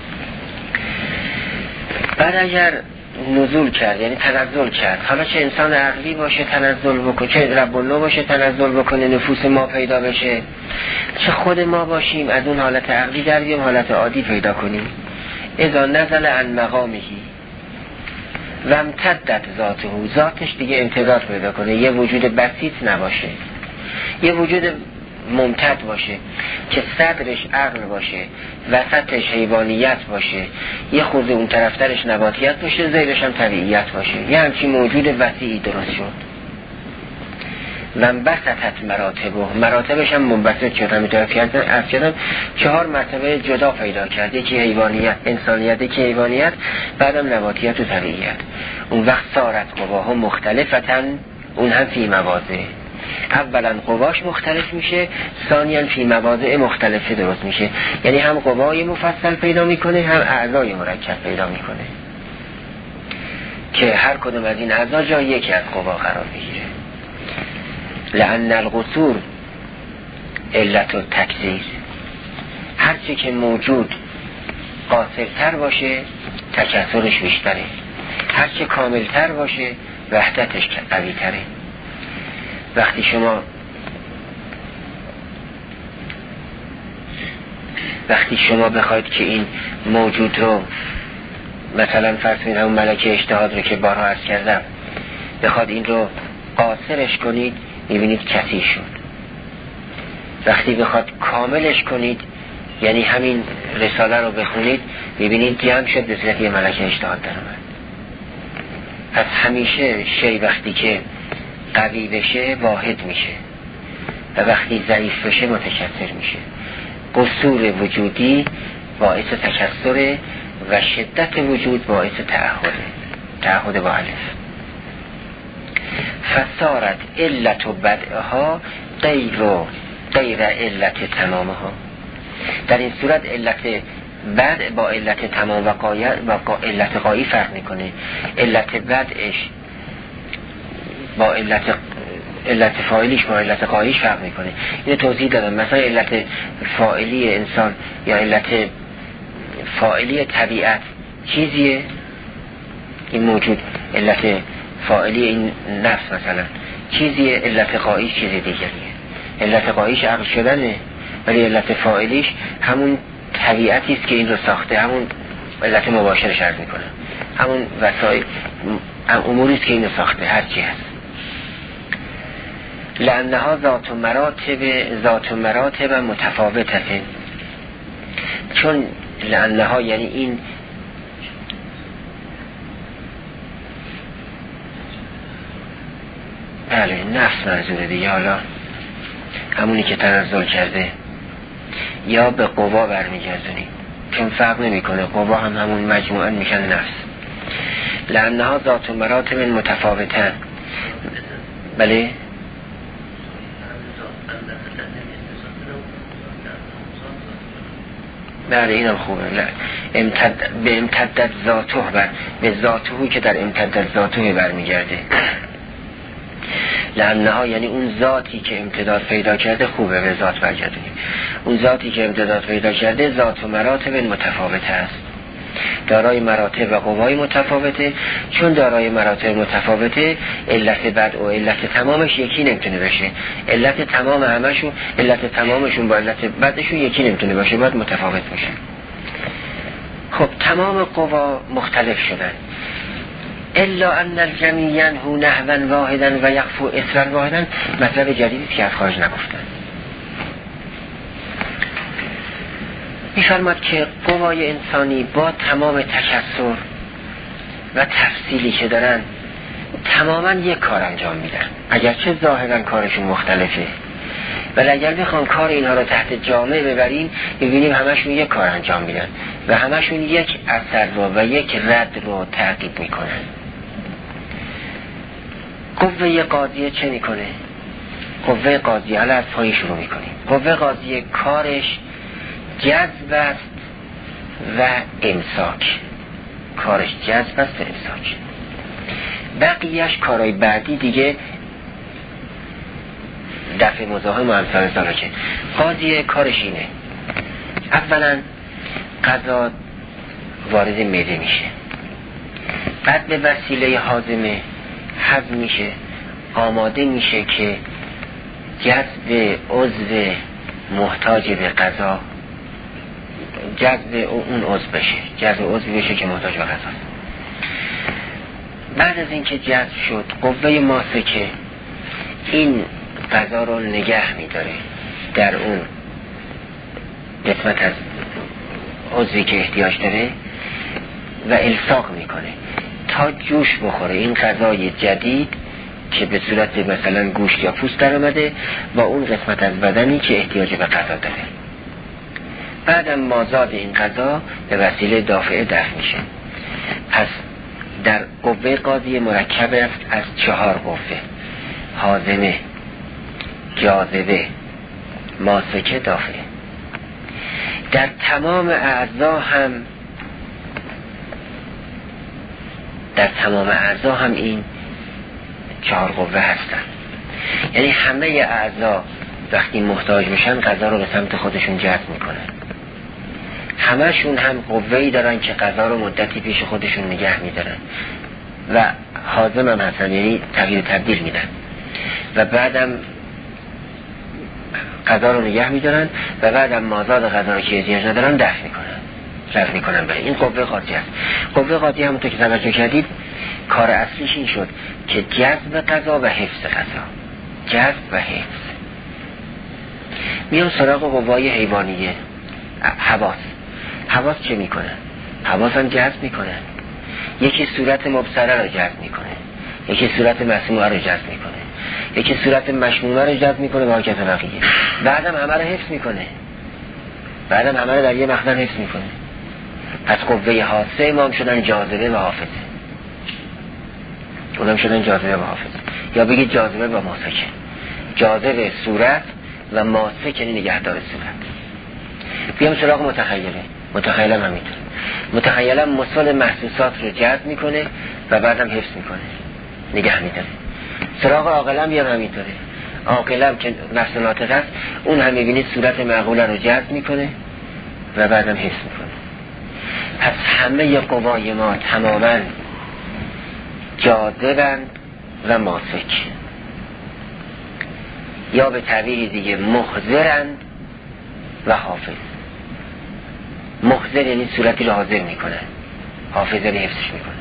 بعد اگر نزول کرد یعنی تنزل کرد، حالا چه انسان عقلی باشه تنزل بکنه، چه رب النوع باشه تنزل بکنه، نفوس ما پیدا بشه، چه خود ما باشیم از اون حالت عقلی در بیام حالت عادی پیدا کنیم. اذا نزل عن مقامه و امتدت ذاته، ذاتش دیگه امتداد پیدا کنه، یه وجود بسیط نباشه، یه وجود ممتد باشه که صدرش عقل باشه، وسطش حیوانیت باشه، یه خورده اون طرفترش نباتیت باشه، زیرش هم طبیعیت باشه. یه همچین موجود وسیعی درست شد. و انبسطت مراتبش هم منبسط شد. همینطور کردم 4 مرتبه جدا پیدا کرد، یکی حیوانیت، انسانیت، یکی حیوانیت، بعدم نباتیت و طبیعیت. اون وقت صارت قواها مختلفتن، اون هم فی مواضع. اولا قواش مختلف میشه، ثانیاً فی مواضع مختلفه درست میشه، یعنی هم قوای مفصل پیدا میکنه، هم اعضای مرکب پیدا میکنه که هر کدوم از این اعضا جای یکی از قوا قرار میگیره. لأن القصور علت التکثیر، هرچی که موجود قاصرتر باشه تکثرش بیشتره، هرچی کاملتر باشه وحدتش قوی تره. وقتی شما بخواید که این موجود رو مثلا فرض کنید اون ملکه اجتهاد رو که بارها عرض کردم، بخواد این رو قاصرش کنید میبینید کثیر شد. وقتی بخواد کاملش کنید یعنی همین رساله رو بخونید میبینید جمع شد به صورت یه ملکه اجتهاد در اومد. پس همیشه شی وقتی که قوی بشه واحد میشه و وقتی ضعیف بشه متکثر میشه. قصور وجودی باعث تکثر و شدت وجود باعث تعهد با الف. فصارت علت و بدعها غیر علت تمامها. در این صورت علت بدع با علت تمام و علت غایی فرق میکنه. علت بدعش با علت فاعلیش با علت غاییش فرق میکنه. اینو توضیح دادم. مثلا علت فاعلی انسان یا علت فاعلی طبیعت چیزیه، این موجود علت فاعلی این نفس مثلا چیزیه، علت غاییش چیز دیگریه. علت غاییش عقل شدنه، ولی علت فاعلیش همون طبیعتی است که این رو ساخته، همون علت مباشرش عرض میکنه، همون وسایل اموری است که این رو ساخته، هر چی هست. لأنها ذات مراتب متفاوته. چون لأنها یعنی این بله نفس منظوره دیگه، حالا همونی که تنزل کرده یا به قوا برمیگردونی، چون فرق نمیکنه، قوا هم همون مجموعا میشن نفس. لأنها ذات مراتب متفاوته. بله بله اینم خوبه. به امتدت ذاته به ذاته که در امتدت ذاته برمیگرده. لأنها یعنی اون ذاتی که امتداد پیدا کرده، خوبه به ذات برگردونیم. اون ذاتی که امتداد پیدا کرده ذات و مراتب متفاوته است، دارای مراتب و قوای متفاوته. چون دارای مراتب متفاوته علت بد و علت تمامش یکی نمیتونه بشه. علت تمام همشون، علت تمامشون با علت بدشون یکی نمیتونه باشه، باید متفاوت باشه. خب تمام قوا مختلف شدن. الا ان الجمیع ینهو نحوا واحدا و یخفو اثرا واحدا، مطلب جدیدی که از خارج نگفتن. می‌فرماد که قوای انسانی با تمام تکثر و تفصیلی که دارن تماما یک کار انجام میدن، اگرچه ظاهرا کارشون مختلفه، ولی اگر بخوام کار اینها رو تحت جامعه ببریم ببینیم همشون یک کار انجام میدن و همشون یک اثر رو و یک رد رو تعقیب میکنن. قوه قاضیه چه میکنه؟ قوه قاضیه حالا از پایین شروع میکنیم. قوه قاضیه کارش جذب است و امساک. کارش جذب است و امساک. بقیهش کارهای بعدی دیگه دفع مزاحم و امثال ذالک. قاضی کارش اینه: اولا غذا وارد معده میشه، بعد به وسیله هاضمه هضم میشه، آماده میشه که جذب عضو محتاج به غذا، جذب اون عضو بشه، جذب عضوی بشه که محتاج به غذاست. بعد از اینکه جذب شد، قوه ماسکه این غذا رو نگه میداره در اون قسمت از عضوی که احتیاج داره و الساق میکنه تا جوش بخوره این غذای جدید که به صورت مثلا گوشت یا پوست در آمده با اون قسمت از بدنی که احتیاج به غذا داره. بعدم مازاد این غذا به وسیله دافعه دفع میشه. پس در قوه قاضی مرکب است از 4 قوه: هاضمه، جاذبه، ماسکه، دافعه. در تمام اعضا هم این 4 قوه هستن. یعنی همه اعضا وقتی محتاج میشن غذا رو به سمت خودشون جذب میکنن. همشون هم قوه‌ای دارن که غذا رو مدتی پیش خودشون نگه میدارن و هاضم هم هستن، یعنی تغییر تبدیل میدن و بعدم غذا رو نگه میدارن و بعدم مازاد غذا رو که احتیاج ندارن دفع میکنن برای این قوه قاضی است. قوه قاضی همونطور که توجه کردید کار اصلیش این شد که جذب غذا و حفظ غذا، جذب و حفظ. میان سراغ قوای حیوانیه. حواس چه میکنن؟ حواس هم جذب میکنن. یکی صورت مبصره رو جذب میکنه، یکی صورت مسموعه رو جذب میکنه، یکی صورت مشمومه رو جذب میکنه و حاکت بقیه. بعدم همه رو حفظ میکنه، بعدم همه رو در یه مخزن حفظ میکنه. پس قوه حاسه امام شدن جاذبه و حافظه. اونم شدن جاذبه و حافظه، یا بگید جاذبه و ماسکه. جاذبه صورت و ماسکه یعنی نگهدار صورت. بیام سراغ متخیله هم همینطور. متخیله مثال محسوسات رو جذب میکنه و بعدم حفظ میکنه، نگه میداره. سراغ عاقله هم همینطوره. عاقله که نفس ناطق است، اون هم میبینید صورت معقوله رو جذب میکنه و بعدم حفظ میکنه. پس همه قوای ما تماما جاذبند و ماسک، یا به تعبیر دیگه محضرند و حافظ. محضر یعنی صورتی رو حاضر میکنه، حافظ یعنی حفظش میکنه.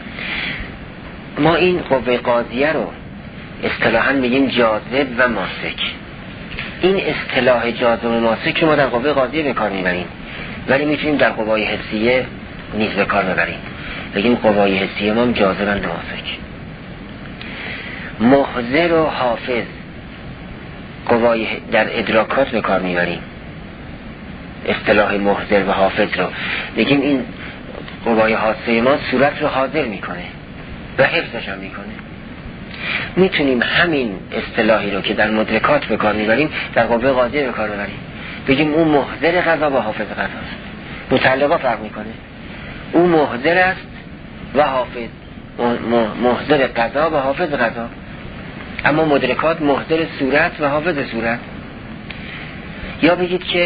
ما این قوه قاضیه رو اصطلاحاً میگیم جاذب و ماسک. این اصطلاح جاذب و ماسک که ما در قوه قاضیه به کار میبریم، ولی میتونیم در قوای حسیه نیز به کار ببریم. بگیم قوای حسیه ما جاذبند و ماسک. محضر و حافظ قوای در ادراکات به کار میبریم. اصطلاح محضر و حافظ رو بگیم این قوای حاسه ما صورت رو حاضر میکنه و حفظش هم میکنه. میتونیم همین اصطلاحی رو که در مدرکات به کار میبریم در قوه قاضیه به کار ببریم. بگیم اون محضر غذا و حافظ غذا است. متعلقا فرق میکنه. اون محضر است و حافظ، محضر غذا و حافظ غذا. اما مدرکات محضر صورت و حافظ صورت. یا بگید که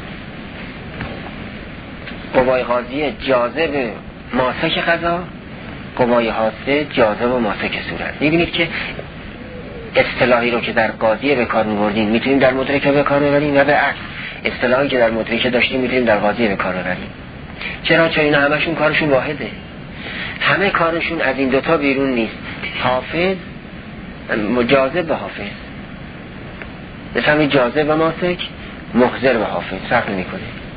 قوای قاضیه جاذب ماسک غذا، قوای حاسه جاذب و ماسک صورت. میبینید که اصطلاحی رو که در قاضیه به کار میبردیم میتونیم در مدرکه به کار ببریم و به عکس اصطلاحی که در مدرکه داشتیم میتونیم در قاضیه به کار ببریم. چرا؟ چون اینا همشون کارشون واحده. همه کارشون از این دوتا بیرون نیست. حافظ، جاذب و حافظ. مثل همین جاذب و ماسک، محضر و حافظ فرق نمیکنه.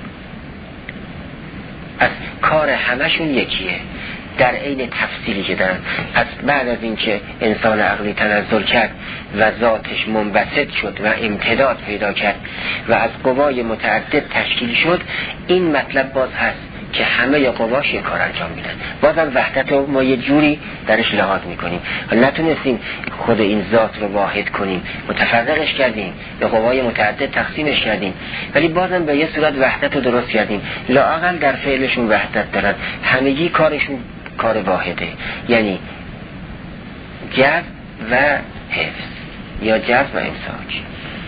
از کار همشون یکیه در عین تفصیلی که دارن. از بعد از اینکه انسان عقلی تنزل کرد و ذاتش منبسط شد و امتداد پیدا کرد و از قوای متعدد تشکیل شد، این مطلب باز هست که همه قواش یک کار انجام میدن. بازم وحدت رو ما یه جوری درش لحاظ میکنیم، نتونستیم خود این ذات رو واحد کنیم، متفرقش کردیم، به قوای متعدد تقسیمش کردیم، ولی بازم به یه صورت وحدت رو درست کردیم. لااقل در فعلشون وحدت دارن، همگی کارشون کار واحده، یعنی جذب و حفظ یا جذب و امساک.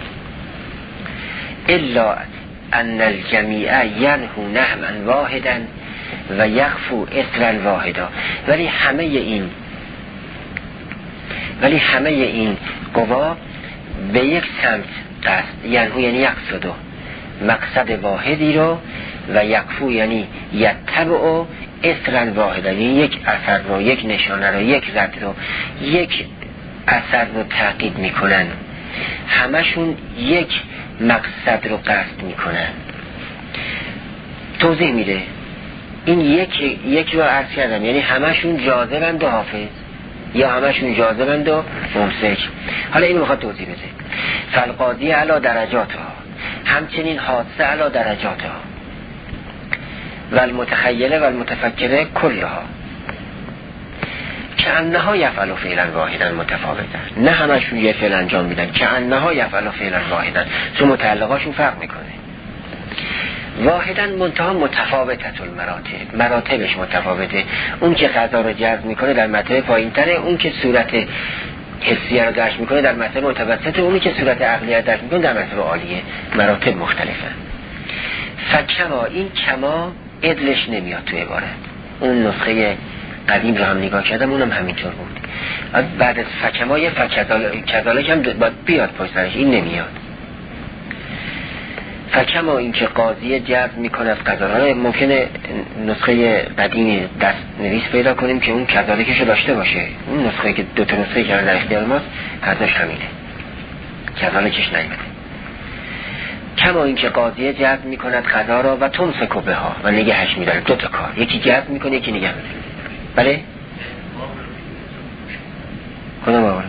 الا ان الجمیع ینهو نهما واحدا و یخفو اثرا واحدا. ولی همه این قوا به یک سمت قصد، ینهو یعنی یقصدو، مقصد واحدی رو، و یخفو یعنی یتبعو اثرا واحدا، یعنی یک اثر رو، یک نشانه رو، یک ذات رو، یک اثر رو تعقیب میکنن. همشون یک مقصد رو قصد میکنن. توضیح میده این یک رو عرض کردم، یعنی همشون جاذبند و حافظ، یا همشون جاذبند و ممسک. حالا این میخواد توضیح بده. فالقاضی علی درجاتها، همچنین حادثه علی درجاتها، و المتخیله و المتفکره کلها، که انها یفعل فعلا واحدا متفاوتن. نه همشون یه فعل انجام میدن، که انها یفعل فعلا واحدا، چون متعلقاشون فرق میکنه. واحدا منتها متفاوتت المراتب، مراتبش متفاوته. اون که قضا رو جذب میکنه در مرتبه پایین‌تره، اون که صورت حسیه رو درک میکنه در مرتبه متوسطه، اونی که صورت عقلیه رو درک میکنه در مرتبه عالیه. مراتب مختلفن. فکما، این کما عدلش نمیاد تو عبارت. اون نسخه قدیم رو هم نگاه کردم، اونم همینطور بود. بعد از فکما یه فکذالک هم باید بیاد پشت سرش، این نمیاد. فکما این که قاضی جذب میکنه از قضا. ممکنه نسخه قدیمی دست نویس پیدا کنیم که اون کذالکش رو داشته باشه. اون نسخه که دو تا نسخه که در اختیار ماست حدش همینه، کذالکش نیمده. کما این که قاضی جذب میکند قضا را و تمسکو بها، و نگهش میداره. دو تا کار، یکی جذب میکنه یکی نگه میداره. بله؟ کدوم باور؟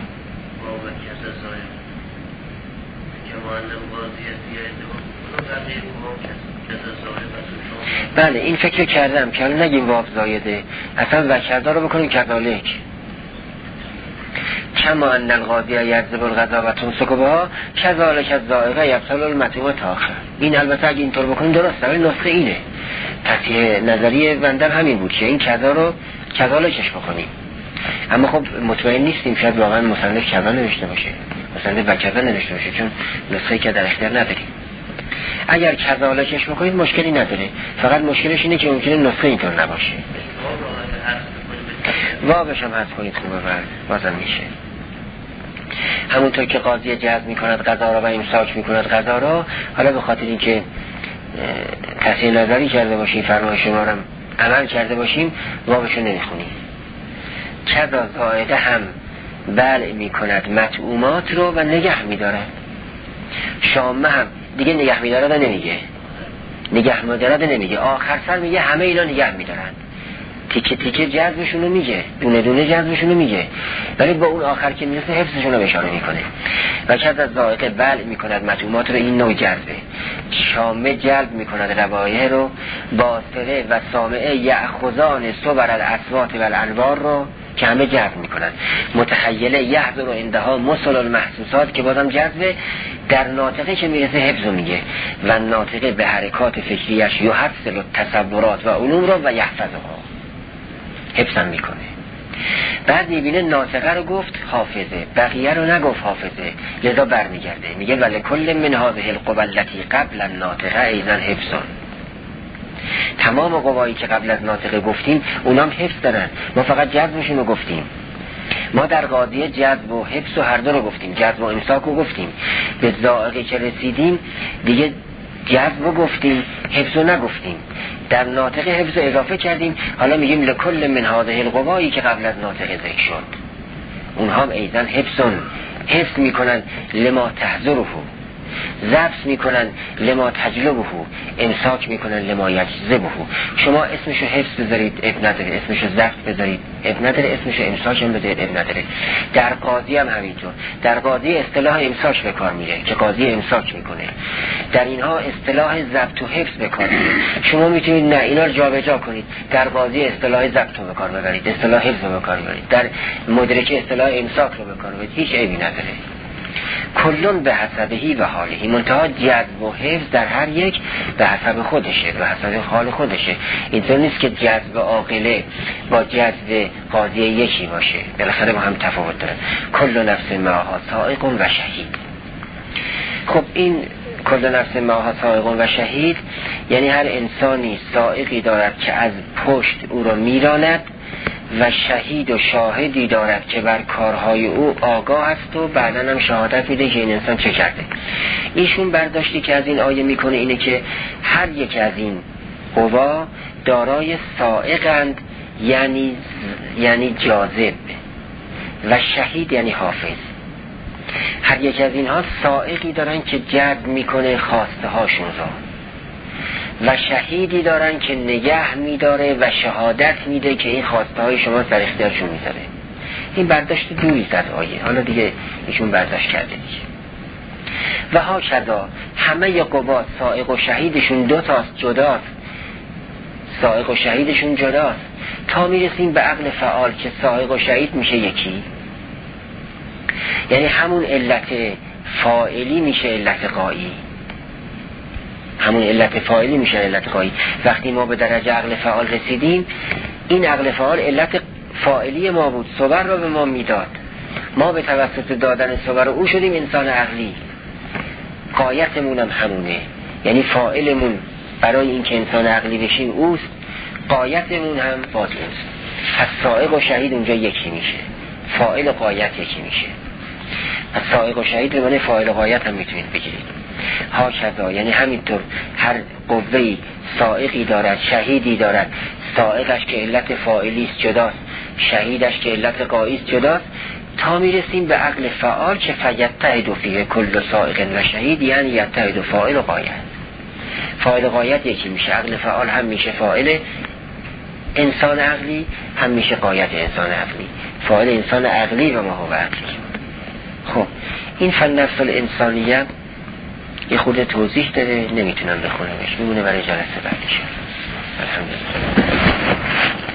بله این فکر کردم که حالا نگیم واب زایده، اصلا وکذا رو بکنیم کذالک. کما ان القاضی یجذب القضا و تمسک بها کذالک الذائقه یبطل المطعوم تاخر. این البته اگه اینطور بکنیم درسته، ولی نسخه اینه. تصحیح نظری بنده همین بود که این کذا رو کذالکش بکنیم. اما خب مطمئن نیستیم، شاید واقعا مصنف کذا نوشته باشه، مصنف وکذا نوشته باشه، چون نسخه که در اختیار نداریم. اگر کذالکش بکنید مشکلی نداره، فقط مشکلش اینه که ممکنه نسخه اینطور نباشه. وابش هم حذف کنید خوبه، بازم میشه. همونطور که قاضی جذب میکند قضا را و امساک میکند قضا را، حالا به خاطر اینکه تصحیح نظری کرده باشیم، فرمایش شما رو عمل کرده باشیم، وابشو نمیخونیم. کذا زائده هم بلع میکند مطعومات رو و نگه میدارد. شامه هم دیگه نگه میدارد نمیگه، نگه میدارد نمیگه، آخر سر میگه همه اینا نگه میدارن. تیکه تیکه جذبشون رو میگه، دونه دونه جذبشون رو میگه، ولی با اون آخر که میرسه حفظشون رو اشاره میکنه. و کذا زائده بلع میکند مطعومات رو، این نوع جذبه. شامه جلب میکند روایه رو، باصره و سامعه یأخذان صبر الاصوات و الانوار رو که همه جذب میکنن. متخیله یحضر و اندها مصل المحسوسات که بازم جذبه. در ناطقه که میرسه حفظ رو میگه، و ناطقه به حرکات فکریش یحصل تصورات و علوم رو و یحفظها، حفظم میکنه. بعد میبینه ناطقه رو گفت حافظه، بقیه رو نگفت حافظه، لذا برمیگرده میگه ولکل من هذه القوى التي قبل الناطقه ایضا حفظن. تمام قوایی که قبل از ناطقه گفتیم اونام حفظ دارن، ما فقط جذبشون رو گفتیم. ما در قاضیه جذب و حفظ و هر دو رو گفتیم، جذب و امساک رو گفتیم. به ذائقه که رسیدیم دیگه جذب رو گفتیم، حفظ رو نگفتیم. در ناطقه حفظ رو اضافه کردیم، حالا میگیم لکل من هذه القوایی که قبل از ناطقه ذکر شد، اونها هم ایضا حفظ میکنن لما تحضره، ضبط میکنن لما تجلبه، امساک میکنن لما یجذبه. شما اسمشو حفظ بذارید اب نداره، اسمشو ضبط بذارید اب نداره، اسمشو امساک هم بذارید اب نداره. در قاضی هم همینطور. در قاضی اصطلاح امساک به کار میره که قاضی امساک میکنه، در اینها اصطلاح ضبط و حفظ به کار میره. شما میتونید نه اینا رو جابجا کنید، در قاضی اصطلاح ضبط رو به کار ببرید، اصطلاح حفظ رو به کار ببرید، در مدرک اصطلاح امساک رو به کار ببرید، هیچ عیبی نداره. کلون به حسبهی و حالهی، منتها جذب و حفظ در هر یک به حسب خودشه، به حسب حال خودشه. اینطور نیست که جذب عاقله با جذب قاضی یکی باشه، بالاخره با هم تفاوت داره. کل نفس معها سائق و شهید. خب این کل نفس معها سائق و شهید یعنی هر انسانی سائقی دارد که از پشت او را میراند و شهید و شاهدی دارد که بر کارهای او آگاه است و بعداً هم شهادت میده که این انسان چه کرده. ایشون برداشتی که از این آیه میکنه اینه که هر یک از این قوا دارای سائقند، یعنی جاذب، و شهید یعنی حافظ. هر یک از اینها سائقی دارن که جذب میکنه خواسته هاشون را، و شهیدی دارن که نگه میداره و شهادت میده که این خواسته های شما سر اختیارشون میذاره. این برداشت دویی از آیه، حالا دیگه ایشون برداشت کرده دیگه. و ها کذا همه قوا سائق و شهیدشون دو تاست، جداست، سائق و شهیدشون جداست، تا میرسیم به عقل فعال که سائق و شهید میشه یکی، یعنی همون علت فاعلی میشه علت غایی، همون علت فاعلی میشه علت غایی. وقتی ما به درجه عقل فعال رسیدیم، این عقل فعال علت فاعلی ما بود، صبر رو به ما میداد، ما به توسط دادن صبر او شدیم انسان عقلی. غایتمون هم همونه، یعنی فاعلمون برای این که انسان عقلی بشیم اوست، غایتمون هم باز اوست. پس سائق و شهید اونجا یکی میشه، فاعل و غایت یکی میشه. پس سائق و شهید به معنی فاعل و غایت هم میتونید بگیرید. ها کذا یعنی همینطور هر قوه‌ای سائقی دارد، شهیدی دارد، سائقش که علت فاعلی است جداست، شهیدش که علت غایی است جداست، تا میرسیم به عقل فعال که فیتحد فیه کل سائق و شهید، یعنی یتحد فاعل و غایت. فاعل و غایت یکی میشه، عقل فعال هم میشه فاعل انسان عقلی، هم میشه غایت انسان عقلی، فاعل انسان عقلی و ما هو عقلی. خب این فلنفس الانسانیه یه خورده توضیح داره، نمیتونم بخونمش، میمونه برای جلسه بعدش. الحمدلله.